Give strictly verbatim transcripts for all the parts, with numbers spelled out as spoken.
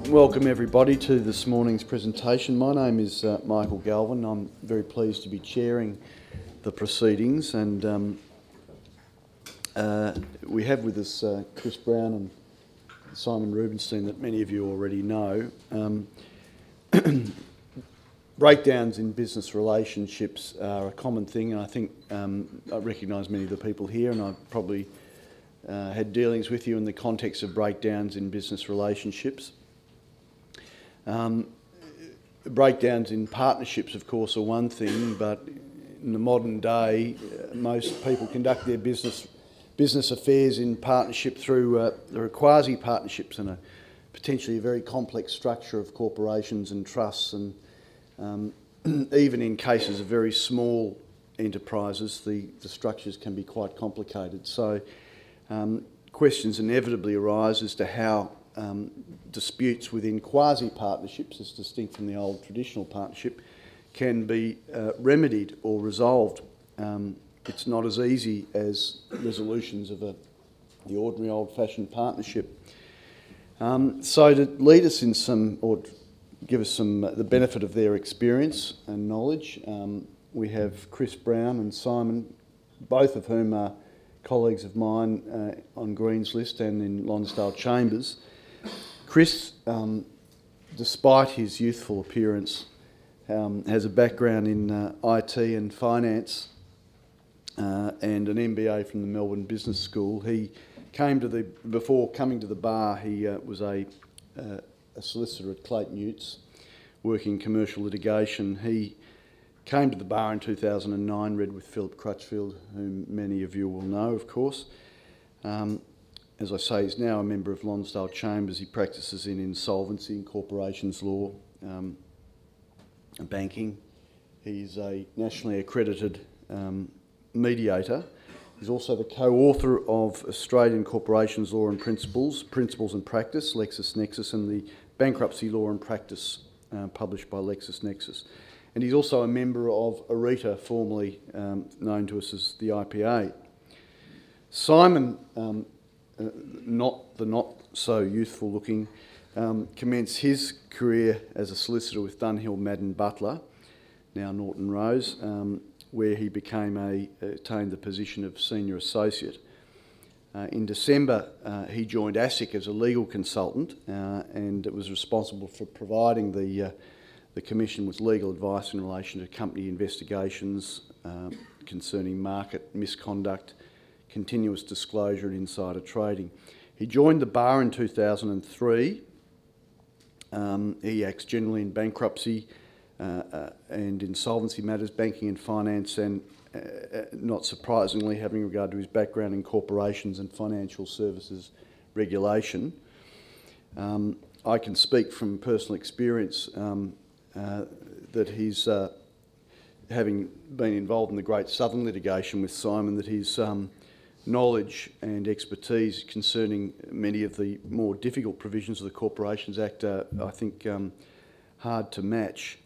Welcome everybody to this morning's presentation. My name is uh, Michael Galvin. I'm very pleased to be chairing the proceedings, and um, uh, we have with us uh, Chris Brown and Simon Rubinstein that many of you already know. Um, breakdowns in business relationships are a common thing, and I think um, I recognise many of the people here, and I've probably uh, had dealings with you in the context of breakdowns in business relationships. Um, breakdowns in partnerships, of course, are one thing, but in the modern day, uh, most people conduct their business business affairs in partnership through uh, there are quasi-partnerships and a potentially a very complex structure of corporations and trusts, and um, even in cases of very small enterprises, the, the structures can be quite complicated. So um, questions inevitably arise as to how Um, disputes within quasi-partnerships, as distinct from the old traditional partnership, can be uh, remedied or resolved. Um, it's not as easy as resolutions of a, the ordinary old-fashioned partnership. Um, so to lead us in some, or give us some, uh, the benefit of their experience and knowledge, um, we have Chris Brown and Simon, both of whom are colleagues of mine uh, on Green's List and in Lonsdale Chambers. Chris, um, despite his youthful appearance, um, has a background in uh, I T and finance uh, and an M B A from the Melbourne Business School. He came to the, before coming to the bar, he uh, was a, uh, a solicitor at Clayton Utz, working commercial litigation. He came to the bar in two thousand nine, read with Philip Crutchfield, whom many of you will know, of course. Um, As I say, he's now a member of Lonsdale Chambers. He practices in insolvency and corporations law, um, and banking. He's a nationally accredited um, mediator. He's also the co-author of Australian Corporations Law and Principles, Principles and Practice, LexisNexis, and the Bankruptcy Law and Practice, uh, published by LexisNexis. And he's also a member of ARETA, formerly um, known to us as the I P A. Simon, um, Uh, not the not so youthful looking, um, commenced his career as a solicitor with Dunhill Madden Butler, now Norton Rose, um, where he became a attained the position of senior associate. Uh, in December, uh, he joined ASIC as a legal consultant, uh, and it was responsible for providing the uh, the Commission with legal advice in relation to company investigations uh, concerning market misconduct, continuous disclosure and insider trading. He joined the bar in two thousand three. Um, he acts generally in bankruptcy uh, uh, and insolvency matters, banking and finance, and uh, not surprisingly, having regard to his background in corporations and financial services regulation. Um, I can speak from personal experience um, uh, that he's, uh, having been involved in the Great Southern litigation with Simon, that he's um, knowledge and expertise concerning many of the more difficult provisions of the Corporations Act are, I think, um, hard to match.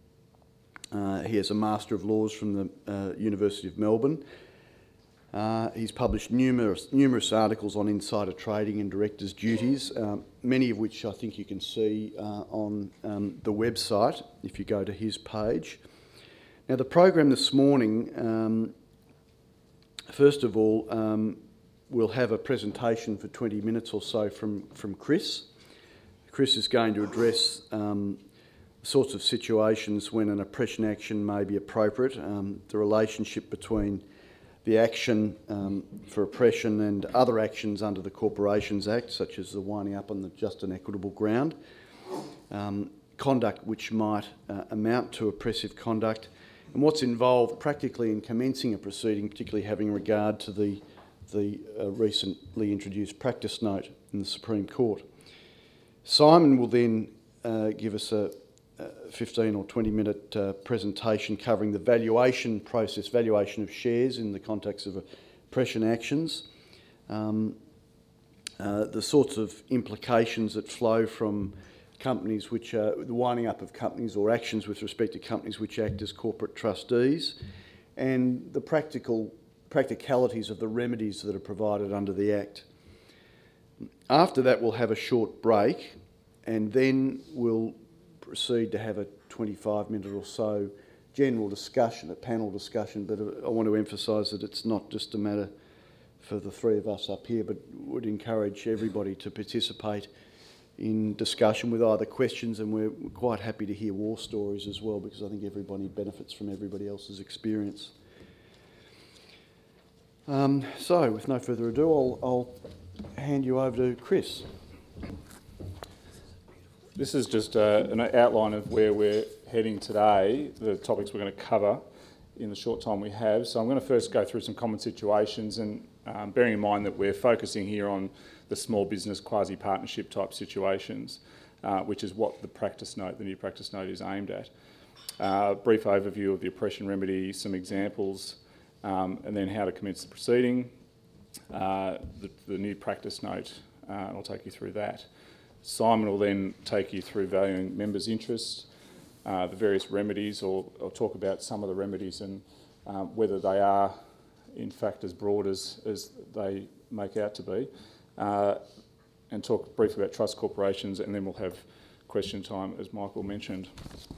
Uh, he has a Master of Laws from the uh, University of Melbourne. Uh, he's published numerous numerous articles on insider trading and directors' duties, um, many of which I think you can see uh, on um, the website if you go to his page. Now, the program this morning, um, first of all, um, we'll have a presentation for twenty minutes or so from, from Chris. Chris is going to address um, sorts of situations when an oppression action may be appropriate, um, the relationship between the action um, for oppression and other actions under the Corporations Act, such as the winding up on the just and equitable ground, um, conduct which might uh, amount to oppressive conduct, and what's involved practically in commencing a proceeding, particularly having regard to the, the uh, recently introduced practice note in the Supreme Court. Simon will then uh, give us a, a fifteen or twenty minute uh, presentation covering the valuation process, valuation of shares in the context of oppression actions, um, uh, the sorts of implications that flow from companies which are the winding up of companies or actions with respect to companies which act as corporate trustees, and the practical practicalities of the remedies that are provided under the Act. After that, we'll have a short break, and then we'll proceed to have a twenty-five minute or so general discussion, a panel discussion, but I want to emphasise that it's not just a matter for the three of us up here, but would encourage everybody to participate in discussion with either questions, and we're quite happy to hear war stories as well, because I think everybody benefits from everybody else's experience. Um, so, with no further ado, I'll, I'll hand you over to Chris. This is just uh, an outline of where we're heading today, the topics we're going to cover in the short time we have. So I'm going to first go through some common situations, and um, bearing in mind that we're focusing here on the small business quasi-partnership type situations, uh, which is what the practice note, the new practice note, is aimed at. Uh, brief overview of the oppression remedy, some examples, um, and then how to commence the proceeding. Uh, the, the new practice note, uh, I'll take you through that. Simon will then take you through valuing members' interests, uh, the various remedies, or, or talk about some of the remedies and uh, whether they are in fact as broad as, as they make out to be, uh, and talk briefly about trust corporations, and then we'll have question time, as Michael mentioned.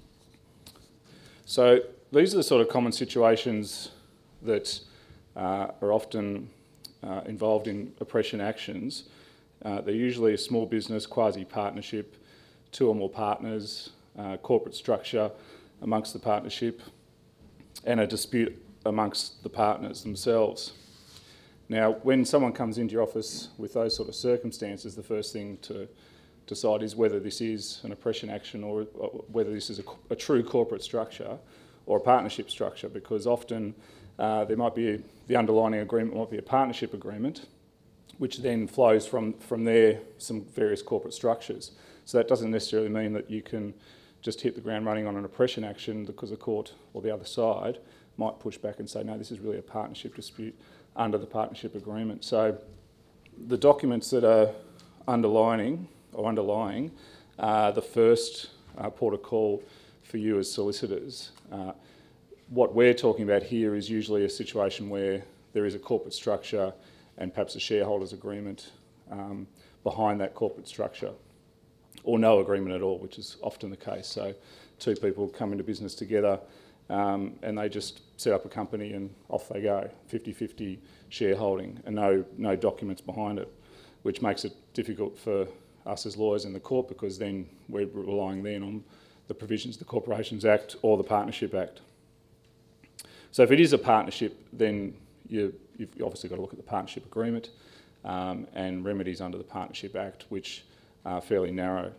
So these are the sort of common situations that uh, are often uh, involved in oppression actions. Uh, they're usually a small business, quasi-partnership, two or more partners, uh, corporate structure amongst the partnership, and a dispute amongst the partners themselves. Now, when someone comes into your office with those sort of circumstances, the first thing to decide is whether this is an oppression action, or, or whether this is a, a true corporate structure or a partnership structure, because often uh, there might be, a, the underlying agreement might be a partnership agreement, which then flows from, from there some various corporate structures. So that doesn't necessarily mean that you can just hit the ground running on an oppression action, because the court or the other side might push back and say, no, this is really a partnership dispute under the partnership agreement. So the documents that are underlining or underlying are the first uh, port of call for you as solicitors. Uh, what we're talking about here is usually a situation where there is a corporate structure and perhaps a shareholders agreement um, behind that corporate structure, or no agreement at all, which is often the case. So two people come into business together um, and they just set up a company and off they go, fifty-fifty shareholding, and no, no documents behind it, which makes it difficult for us as lawyers in the court, because then we're relying then on the provisions of the Corporations Act or the Partnership Act. So if it is a partnership, then you You've obviously got to look at the partnership agreement um, and remedies under the Partnership Act, which are fairly narrow.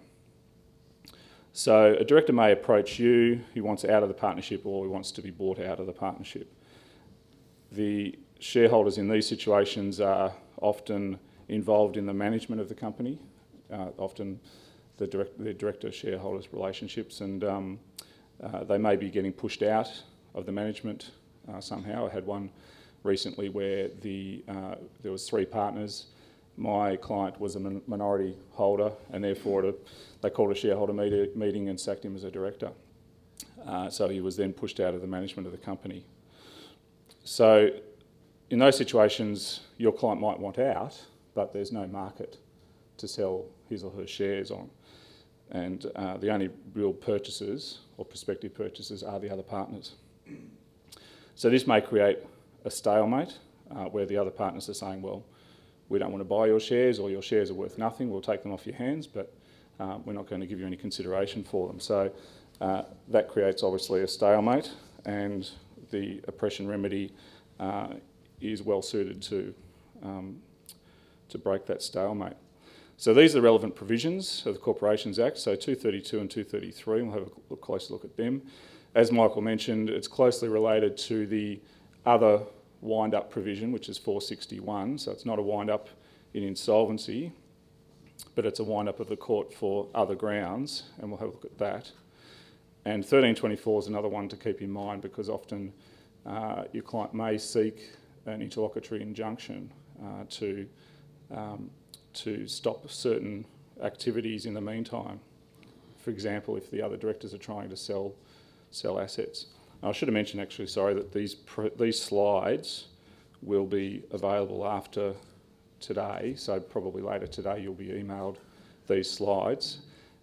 So a director may approach you who wants out of the partnership, or who wants to be bought out of the partnership. The shareholders in these situations are often involved in the management of the company, uh, often the, direct, the director-shareholders relationships, and um, uh, they may be getting pushed out of the management uh, somehow. I had one recently where the uh, there was three partners. My client was a min minority holder, and therefore a, they called a shareholder meet meeting and sacked him as a director. Uh, so he was then pushed out of the management of the company. So in those situations, your client might want out, but there's no market to sell his or her shares on. And uh, the only real purchasers or prospective purchasers are the other partners. So this may create a stalemate uh, where the other partners are saying, well, we don't want to buy your shares, or your shares are worth nothing, we'll take them off your hands, but uh, we're not going to give you any consideration for them. So uh, that creates obviously a stalemate, and the oppression remedy uh, is well suited to, um, to break that stalemate. So these are the relevant provisions of the Corporations Act, so two thirty-two and two thirty-three, we'll have a look, closer look at them. As Michael mentioned, it's closely related to the other wind-up provision, which is four sixty-one, so it's not a wind-up in insolvency, but it's a wind-up of the court for other grounds, and we'll have a look at that. And thirteen twenty-four is another one to keep in mind, because often uh, your client may seek an interlocutory injunction uh, to, um, to stop certain activities in the meantime. For example, if the other directors are trying to sell, sell assets. I should have mentioned, actually, sorry, that these these slides will be available after today, so probably later today you'll be emailed these slides,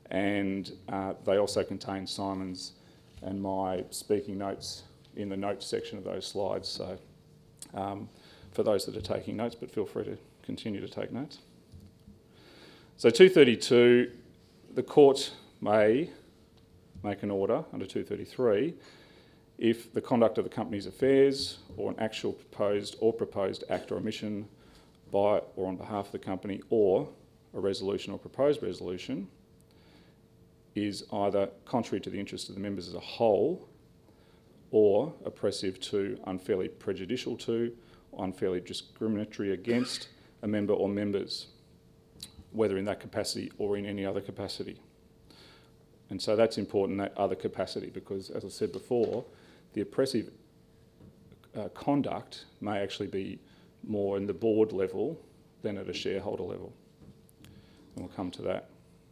and uh, they also contain Simon's and my speaking notes in the notes section of those slides. So um, for those that are taking notes, but feel free to continue to take notes. So two thirty-two, the court may make an order under two thirty-three if the conduct of the company's affairs or an actual proposed or proposed act or omission by or on behalf of the company, or a resolution or proposed resolution, is either contrary to the interest of the members as a whole, or oppressive to, unfairly prejudicial to, or unfairly discriminatory against a member or members, whether in that capacity or in any other capacity. And so that's important, that other capacity, because as I said before, the oppressive uh, conduct may actually be more in the board level than at a shareholder level. And we'll come to that.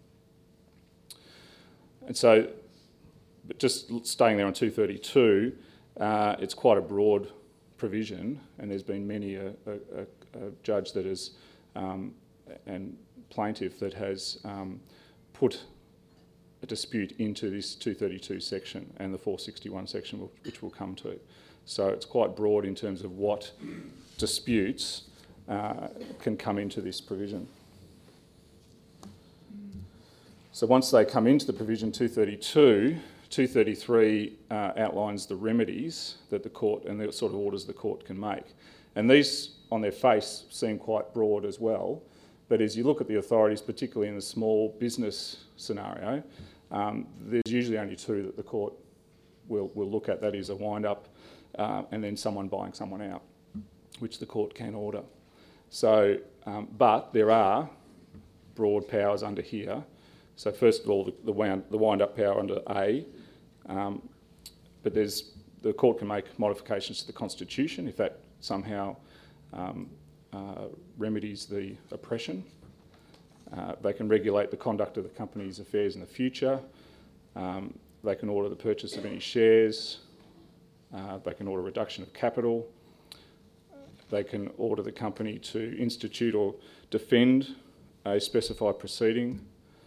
And so, but just staying there on two thirty-two, uh, it's quite a broad provision, and there's been many a, a, a judge that has, um, and plaintiff that has um, put a dispute into this two thirty-two section and the four sixty-one section, which we'll come to. So it's quite broad in terms of what disputes uh, can come into this provision. So once they come into the provision two thirty-two, two thirty-three uh, outlines the remedies that the court and the sort of orders the court can make. And these, on their face, seem quite broad as well. But as you look at the authorities, particularly in the small business scenario, um, there's usually only two that the court will, will look at. That is a wind-up uh, and then someone buying someone out, which the court can order. So, um, but there are broad powers under here. So first of all, the, the, wound, the wind-up power under A, um, but there's, the court can make modifications to the Constitution if that somehow um, uh, remedies the oppression. Uh, they can regulate the conduct of the company's affairs in the future. Um, they can order the purchase of any shares. Uh, they can order reduction of capital. They can order the company to institute or defend a specified proceeding.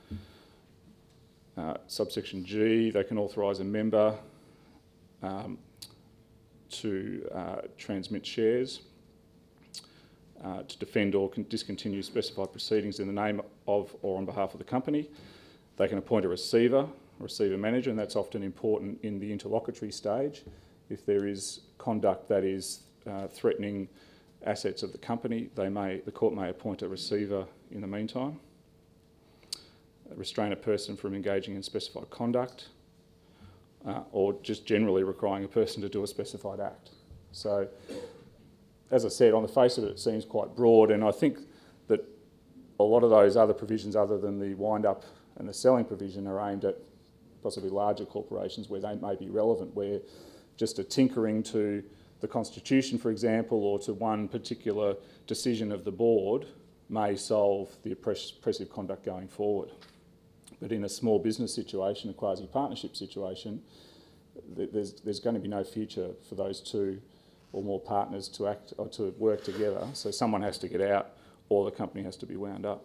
Uh, subsection G, they can authorise a member um, to uh, transmit shares, uh, to defend or discontinue specified proceedings in the name of or on behalf of the company. They can appoint a receiver, a receiver manager, and that's often important in the interlocutory stage. If there is conduct that is uh, threatening assets of the company, they may, the court may appoint a receiver in the meantime. Restrain a person from engaging in specified conduct, uh, or just generally requiring a person to do a specified act. So, as I said, on the face of it, it seems quite broad, and I think that a lot of those other provisions, other than the wind-up and the selling provision, are aimed at possibly larger corporations where they may be relevant, where just a tinkering to the Constitution, for example, or to one particular decision of the board may solve the oppress- oppressive conduct going forward. But in a small business situation, a quasi-partnership situation, th there's, there's going to be no future for those two or more partners to act or to work together. So someone has to get out, or the company has to be wound up.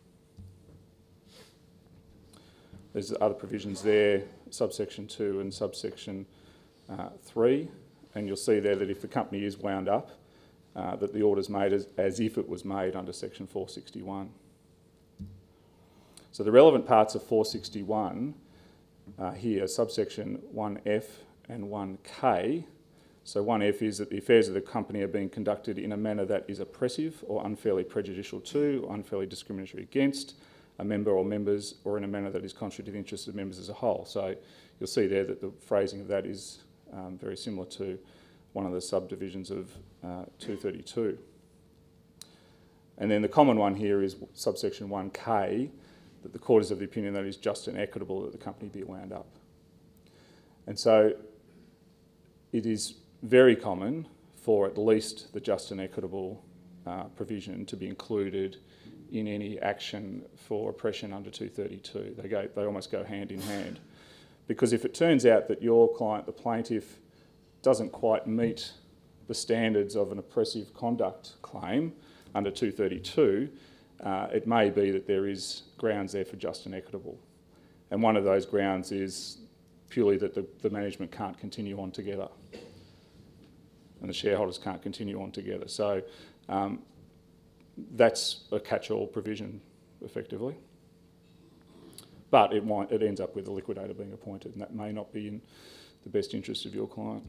There's other provisions there, subsection two and subsection uh, three, and you'll see there that if the company is wound up, uh, that the order's made as, as if it was made under section four sixty-one. So the relevant parts of four sixty-one uh, here, subsection one F and one K. So one F is that the affairs of the company are being conducted in a manner that is oppressive or unfairly prejudicial to, or unfairly discriminatory against a member or members, or in a manner that is contrary to the interests of members as a whole. So you'll see there that the phrasing of that is um, very similar to one of the subdivisions of uh, two thirty-two. And then the common one here is subsection one K, that the court is of the opinion that it is just and equitable that the company be wound up. And so it is very common for at least the just and equitable uh, provision to be included in any action for oppression under two thirty-two. They go, they almost go hand in hand. Because if it turns out that your client, the plaintiff, doesn't quite meet the standards of an oppressive conduct claim under two thirty-two, uh, it may be that there is grounds there for just and equitable. and one of those grounds is purely that the, the management can't continue on together and the shareholders can't continue on together. So um, that's a catch-all provision, effectively. But it, might, it ends up with a liquidator being appointed, and that may not be in the best interest of your client.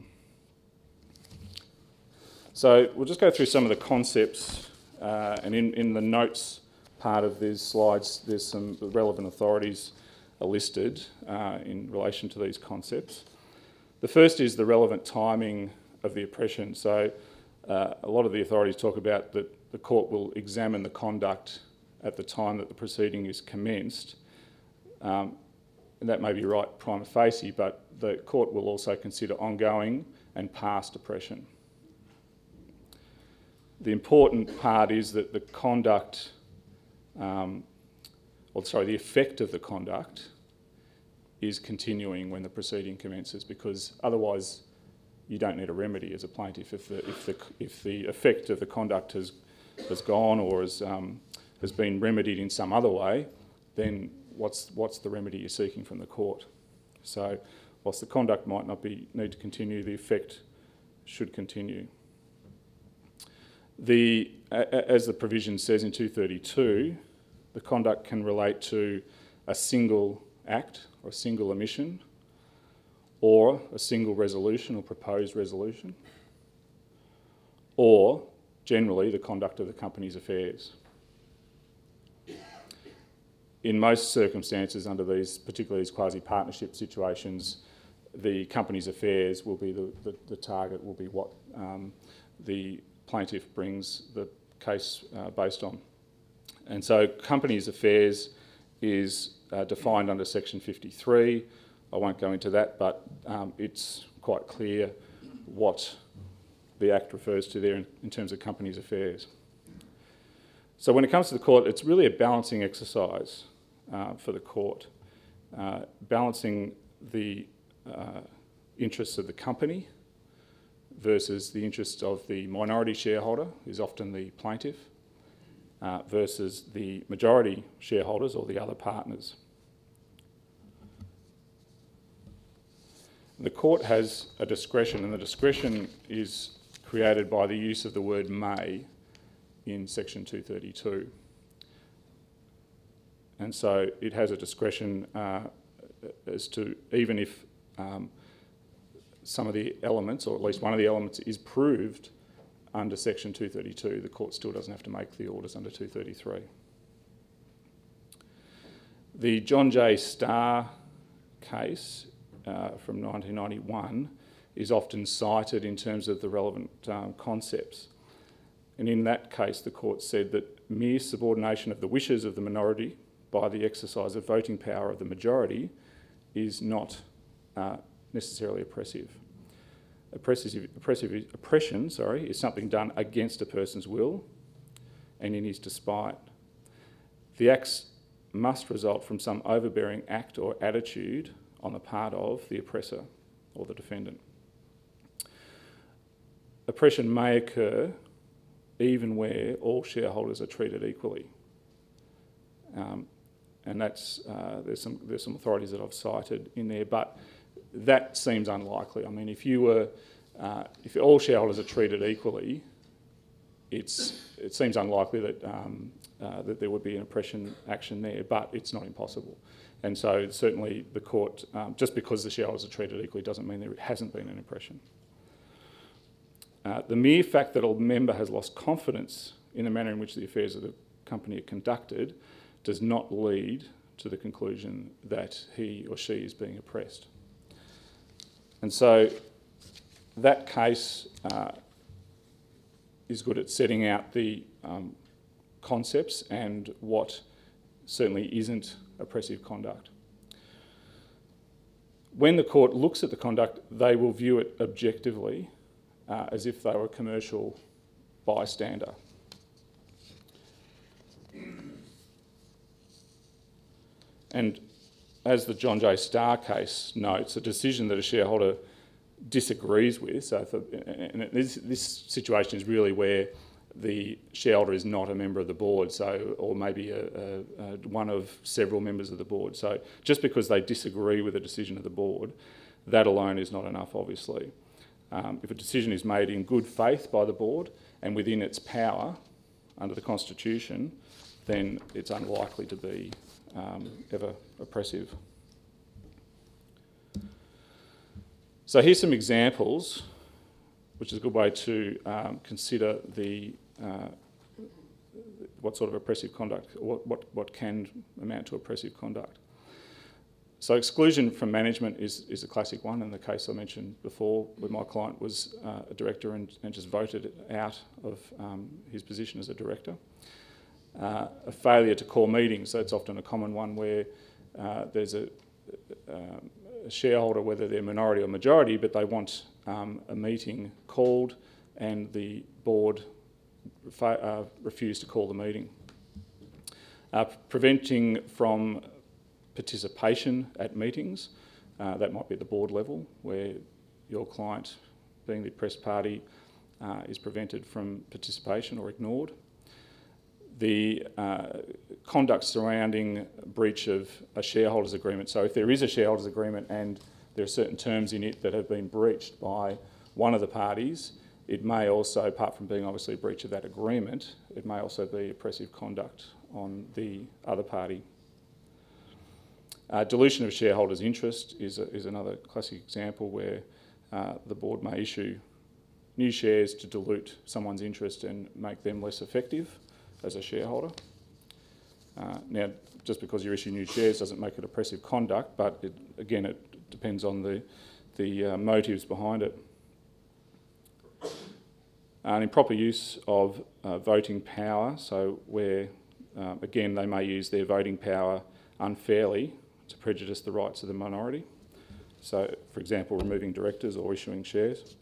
So we'll just go through some of the concepts, uh, and in, in the notes part of these slides, there's some relevant authorities are listed uh, in relation to these concepts. The first is the relevant timing of the oppression. So uh, a lot of the authorities talk about that the court will examine the conduct at the time that the proceeding is commenced. Um, and that may be right prima facie, but the court will also consider ongoing and past oppression. The important part is that the conduct, um, or sorry, the effect of the conduct is continuing when the proceeding commences, because otherwise you don't need a remedy as a plaintiff. If the, if the, if the effect of the conduct has, has gone or has, um, has been remedied in some other way, then what's, what's the remedy you're seeking from the court? So whilst the conduct might not be, need to continue, the effect should continue. The, as the provision says in two thirty-two, the conduct can relate to a single act or a single omission, or a single resolution or proposed resolution, or generally the conduct of the company's affairs. In most circumstances under these, particularly these quasi-partnership situations, the company's affairs will be the, the, the target, will be what um, the plaintiff brings the case uh, based on. And so company's affairs is uh, defined under section fifty-three. I won't go into that, but um, it's quite clear what the Act refers to there in, in terms of company's affairs. So when it comes to the court, it's really a balancing exercise uh, for the court, uh, balancing the uh, interests of the company versus the interests of the minority shareholder, who's often the plaintiff, uh, versus the majority shareholders or the other partners. The court has a discretion, and the discretion is created by the use of the word may in section two thirty-two. And so it has a discretion uh, as to, even if um, some of the elements, or at least one of the elements, is proved under section two thirty-two, the court still doesn't have to make the orders under two thirty-three. The John J. Starr case uh, from nineteen ninety-one is often cited in terms of the relevant um, concepts. And in that case, the court said that mere subordination of the wishes of the minority by the exercise of voting power of the majority is not uh, necessarily oppressive. Oppressive, oppressive, oppression sorry, is something done against a person's will and in his despite. The acts must result from some overbearing act or attitude on the part of the oppressor or the defendant. Oppression may occur even where all shareholders are treated equally. Um, and that's, uh, there's some, there's some authorities that I've cited in there, but that seems unlikely. I mean, if you were, uh, if all shareholders are treated equally, it's, it seems unlikely that, um, uh, that there would be an oppression action there, but it's not impossible. And so certainly the court, um, just because the shareholders are treated equally doesn't mean there hasn't been an oppression. Uh, the mere fact that a member has lost confidence in the manner in which the affairs of the company are conducted does not lead to the conclusion that he or she is being oppressed. And so that case uh, is good at setting out the um, concepts and what certainly isn't oppressive conduct. When the court looks at the conduct, they will view it objectively uh, as if they were a commercial bystander. And as the John J. Starr case notes, a decision that a shareholder disagrees with, so for, and this, this situation is really where the shareholder is not a member of the board, so or maybe a, a, a one of several members of the board. So just because they disagree with a decision of the board, that alone is not enough, obviously. Um, if a decision is made in good faith by the board and within its power under the Constitution, then it's unlikely to be um, ever oppressive. So here's some examples, which is a good way to um, consider the uh, what sort of oppressive conduct, what, what, what can amount to oppressive conduct. So exclusion from management is, is a classic one, and the case I mentioned before where my client was uh, a director and, and just voted out of um, his position as a director. Uh, a failure to call meetings, so it's often a common one where uh, there's a, um, a shareholder, whether they're minority or majority, but they want um, a meeting called and the board fa- uh, refused to call the meeting. Uh, preventing from participation at meetings, uh, that might be at the board level where your client, being the oppressed party, uh, is prevented from participation or ignored. The uh, conduct surrounding breach of a shareholders agreement. So if there is a shareholders agreement and there are certain terms in it that have been breached by one of the parties, it may also, apart from being obviously a breach of that agreement, it may also be oppressive conduct on the other party. Uh, dilution of shareholders' interest is, a, is another classic example where uh, the board may issue new shares to dilute someone's interest and make them less effective as a shareholder. Uh, now, just because you issue new shares doesn't make it oppressive conduct, but it, again, it depends on the, the uh, motives behind it. An improper use of uh, voting power, so where, uh, again, they may use their voting power unfairly to prejudice the rights of the minority. So, for example, removing directors or issuing shares.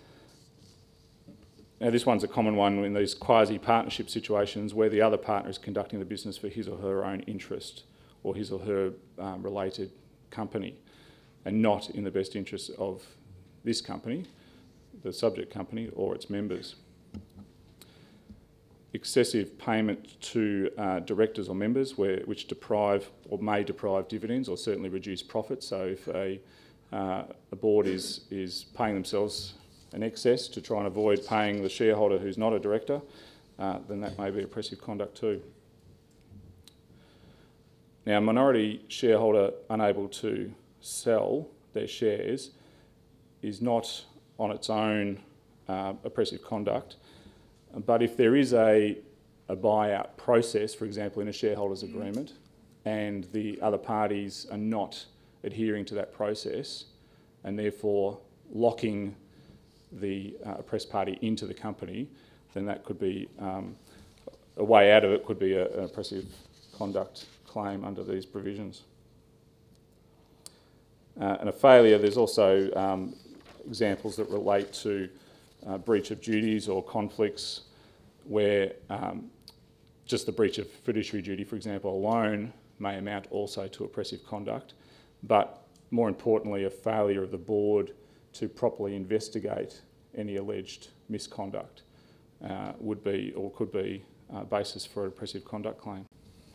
Now, this one's a common one in these quasi-partnership situations where the other partner is conducting the business for his or her own interest or his or her um, related company and not in the best interest of this company, the subject company, or its members. Excessive payment to uh, directors or members where, which deprive or may deprive dividends or certainly reduce profits. So if a, uh, a board is, is paying themselves an excess to try and avoid paying the shareholder who's not a director, uh, then that may be oppressive conduct too. Now, a minority shareholder unable to sell their shares is not on its own uh, oppressive conduct, but if there is a, a buyout process, for example, in a shareholders agreement, and the other parties are not adhering to that process and therefore locking the uh, oppressed party into the company, then that could be, um, a way out of it could be a, an oppressive conduct claim under these provisions. Uh, and a failure, there's also um, examples that relate to uh, breach of duties or conflicts where um, just the breach of fiduciary duty, for example, alone may amount also to oppressive conduct, but more importantly, a failure of the board to properly investigate any alleged misconduct uh, would be or could be a basis for an oppressive conduct claim.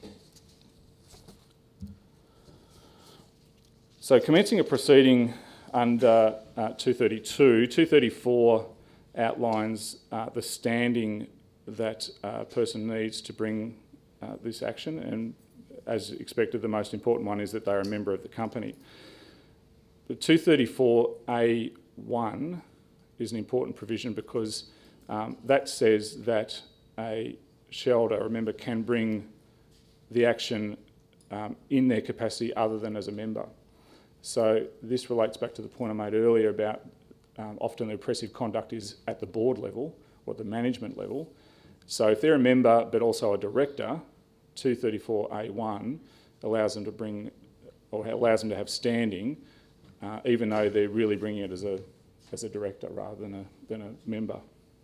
So commencing a proceeding under uh, two thirty-two, two thirty-four outlines uh, the standing that a person needs to bring uh, this action, and as expected, the most important one is that they're a member of the company. The two thirty-four A one is an important provision because um, that says that a shareholder or a member can bring the action um, in their capacity other than as a member. So this relates back to the point I made earlier about um, often the oppressive conduct is at the board level or the management level. So if they're a member but also a director, two thirty-four A one allows them to bring or allows them to have standing uh, even though they're really bringing it as a as a director rather than a than a member.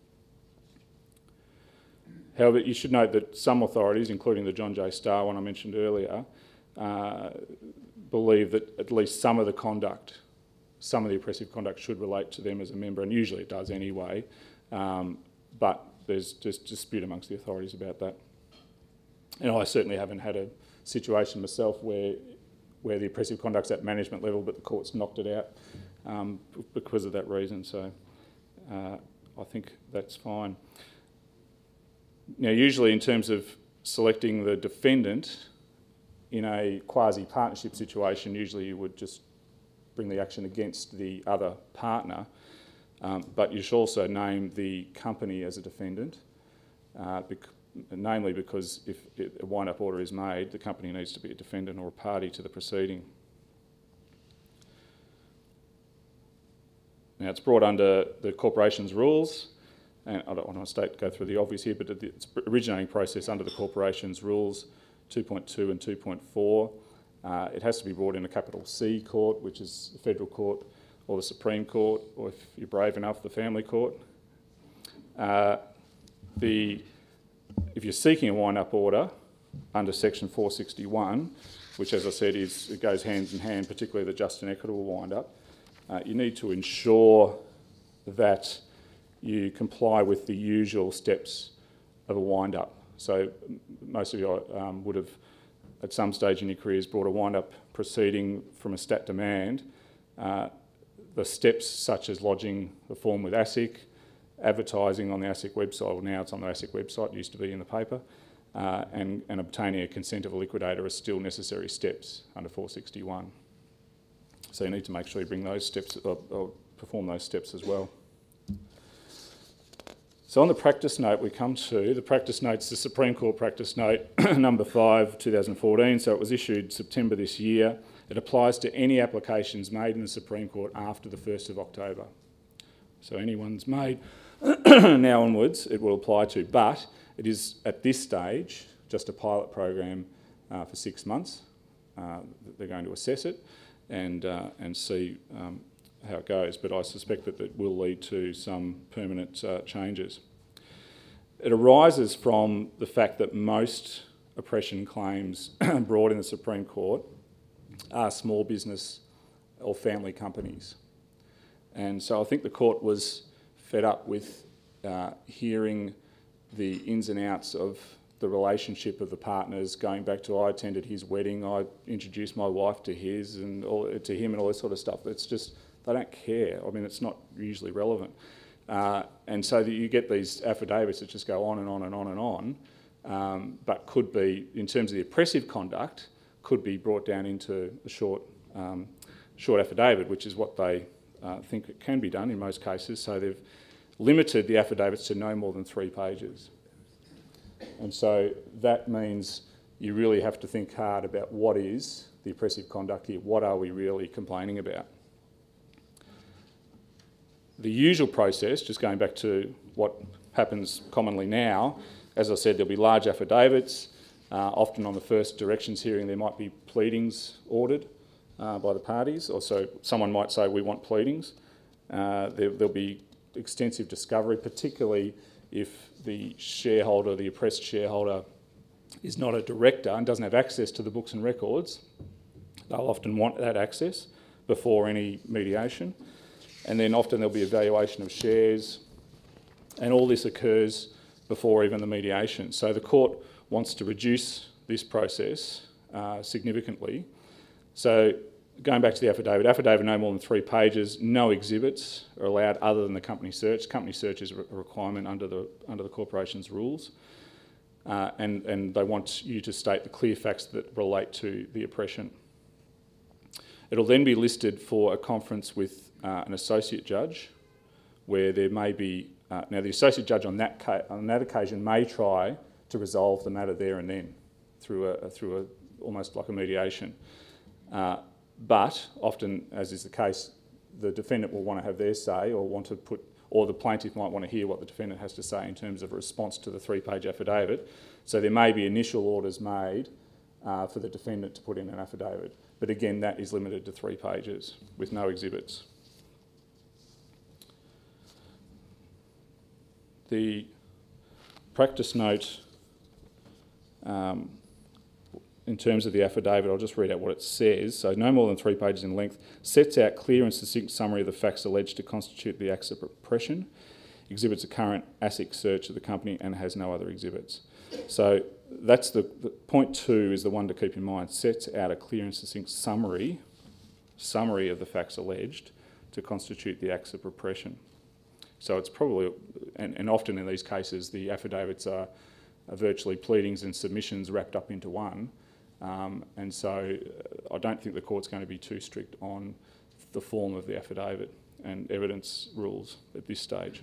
However, you should note that some authorities, including the John J. Starr one I mentioned earlier, uh, believe that at least some of the conduct, some of the oppressive conduct should relate to them as a member, and usually it does anyway, um, but there's just dispute amongst the authorities about that. And I certainly haven't had a situation myself where where the oppressive conduct's at management level, but the court's knocked it out um, because of that reason. So uh, I think that's fine. Now, usually in terms of selecting the defendant in a quasi-partnership situation, usually you would just bring the action against the other partner, um, but you should also name the company as a defendant, uh, bec namely because if a wind-up order is made, the company needs to be a defendant or a party to the proceeding. Now, it's brought under the corporation's rules, and I don't want to state, go through the obvious here, but it's originating process under the corporation's rules two point two and two point four. Uh, it has to be brought in a capital C court, which is the federal court, or the Supreme Court, or if you're brave enough, the family court. Uh, the, if you're seeking a wind-up order under section four sixty-one, which, as I said, is it goes hand in hand, particularly the just and equitable wind-up, uh, you need to ensure that you comply with the usual steps of a wind-up. So most of you um, would have, at some stage in your careers, brought a wind-up proceeding from a stat demand. Uh, the steps such as lodging the form with ASIC, advertising on the ASIC website, well now it's on the ASIC website, it used to be in the paper, uh, and, and obtaining a consent of a liquidator are still necessary steps under four sixty-one. So you need to make sure you bring those steps, or, or perform those steps as well. So on the practice note we come to, the practice note's the Supreme Court practice note number five, two thousand fourteen, so it was issued September this year. It applies to any applications made in the Supreme Court after the first of October. So anyone's made now onwards, it will apply to, but it is at this stage just a pilot program uh, for six months. Uh, they're going to assess it and, uh, and see um, how it goes, but I suspect that it will lead to some permanent uh, changes. It arises from the fact that most oppression claims brought in the Supreme Court are small business or family companies. And so I think the court was fed up with uh, hearing the ins and outs of the relationship of the partners, going back to I attended his wedding, I introduced my wife to his and all, to him and all this sort of stuff. It's just, they don't care. I mean, it's not usually relevant. Uh, and so that you get these affidavits that just go on and on and on and on, um, but could be, in terms of the oppressive conduct, could be brought down into a short, um, short affidavit, which is what they uh, think it can be done in most cases. So they've limited the affidavits to no more than three pages. And so that means you really have to think hard about what is the oppressive conduct here, what are we really complaining about? The usual process, just going back to what happens commonly now, as I said, there'll be large affidavits. Uh, often on the first directions hearing there might be pleadings ordered uh, by the parties, or so someone might say we want pleadings. Uh, there, there'll be extensive discovery, particularly if the shareholder, the oppressed shareholder, is not a director and doesn't have access to the books and records. They'll often want that access before any mediation. And then often there'll be evaluation of shares, and all this occurs before even the mediation. So the court wants to reduce this process uh, significantly. So going back to the affidavit, affidavit no more than three pages, no exhibits are allowed other than the company search. Company search is a requirement under the, under the corporation's rules. Uh, and, and they want you to state the clear facts that relate to the oppression. It'll then be listed for a conference with uh, an associate judge, where there may be, uh, now the associate judge on that, ca on that occasion may try to resolve the matter there and then through a, through a, almost like a mediation. Uh, but often, as is the case, the defendant will want to have their say, or want to put, or the plaintiff might want to hear what the defendant has to say in terms of a response to the three-page affidavit. So there may be initial orders made uh, for the defendant to put in an affidavit. But again, that is limited to three pages with no exhibits. The practice note, um, in terms of the affidavit, I'll just read out what it says. So no more than three pages in length, sets out clear and succinct summary of the facts alleged to constitute the acts of oppression, exhibits a current ASIC search of the company and has no other exhibits. So that's the, the point two is the one to keep in mind. Sets out a clear and succinct summary, summary of the facts alleged to constitute the acts of repression. So it's probably, and, and often in these cases, the affidavits are, are virtually pleadings and submissions wrapped up into one. Um, and so I don't think the court's going to be too strict on the form of the affidavit and evidence rules at this stage.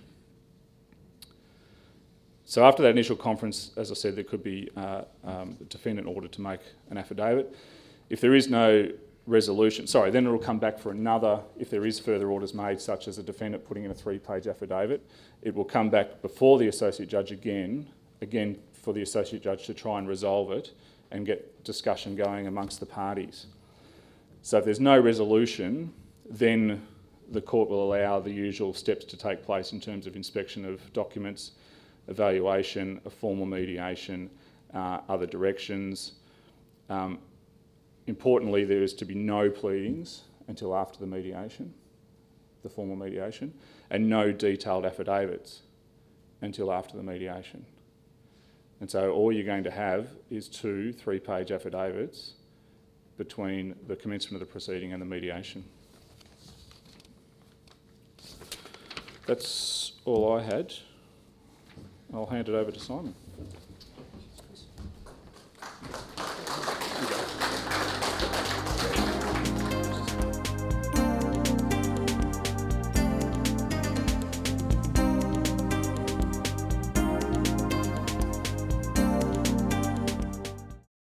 So after that initial conference, as I said, there could be uh, um, the defendant ordered to make an affidavit. If there is no resolution, sorry, then it will come back for another, if there is further orders made, such as a defendant putting in a three-page affidavit, it will come back before the Associate Judge again, again for the Associate Judge to try and resolve it and get discussion going amongst the parties. So if there's no resolution, then the court will allow the usual steps to take place in terms of inspection of documents, evaluation, a formal mediation, uh, other directions. Um, importantly, there is to be no pleadings until after the mediation, the formal mediation, and no detailed affidavits until after the mediation. And so all you're going to have is two three-page affidavits between the commencement of the proceeding and the mediation. That's all I had. I'll hand it over to Simon.